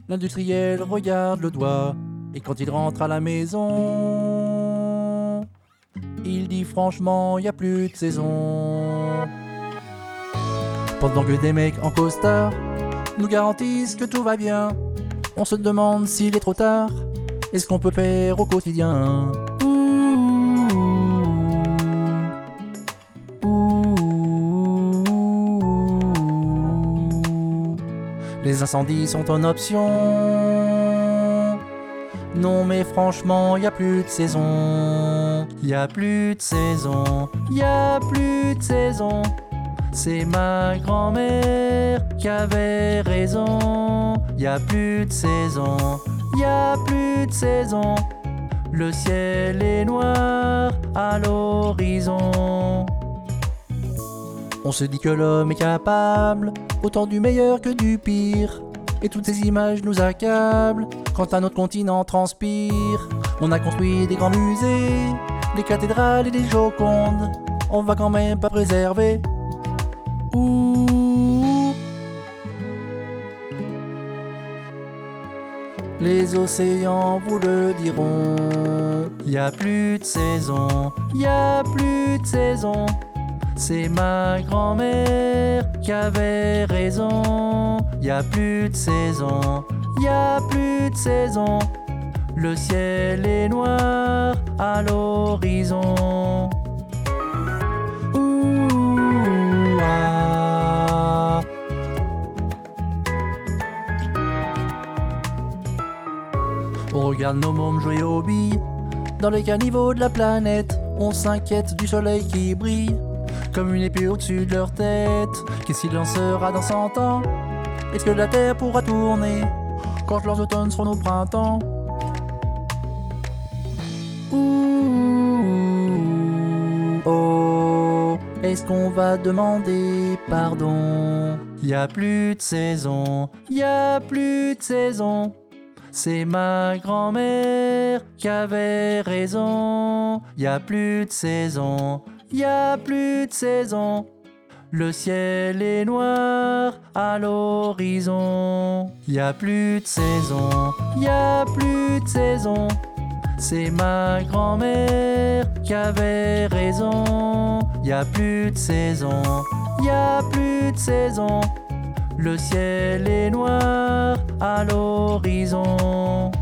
L'industriel regarde le doigt, et quand il rentre à la maison, il dit franchement, y a plus de saison. Pendant que des mecs en costard nous garantissent que tout va bien, on se demande s'il est trop tard, et ce qu'on peut faire au quotidien. Les incendies sont en option. Non mais franchement, y a plus de saison. Y a plus de saison. Y a plus de saison. C'est ma grand-mère qui avait raison. Y a plus de saison. Y a plus de saison. Le ciel est noir à l'horizon. On se dit que l'homme est capable autant du meilleur que du pire, et toutes ces images nous accablent quand un autre continent transpire. On a construit des grands musées, des cathédrales et des jocondes, on va quand même pas préserver. Ouh. Les océans vous le diront, y a plus de saison, y a plus de saison. C'est ma grand-mère qui avait raison. Y a plus de saison, y a plus de saison. Le ciel est noir à l'horizon. Ouh, ah. On regarde nos mômes jouer aux billes dans les caniveaux de la planète. On s'inquiète du soleil qui brille comme une épée au-dessus de leur tête. Qu'est-ce qu'il en sera dans 100 ans? Est-ce que la terre pourra tourner quand leurs automnes seront nos printemps? Ouh, oh, est-ce qu'on va demander pardon? Y a plus de saison, y a plus de saison. C'est ma grand-mère qui avait raison. Y a plus de saison, y a plus de saison. Le ciel est noir à l'horizon. Y a plus de saison, y a plus de saison. C'est ma grand-mère qui avait raison. Y a plus de saison, y a plus de saison. Le ciel est noir à l'horizon.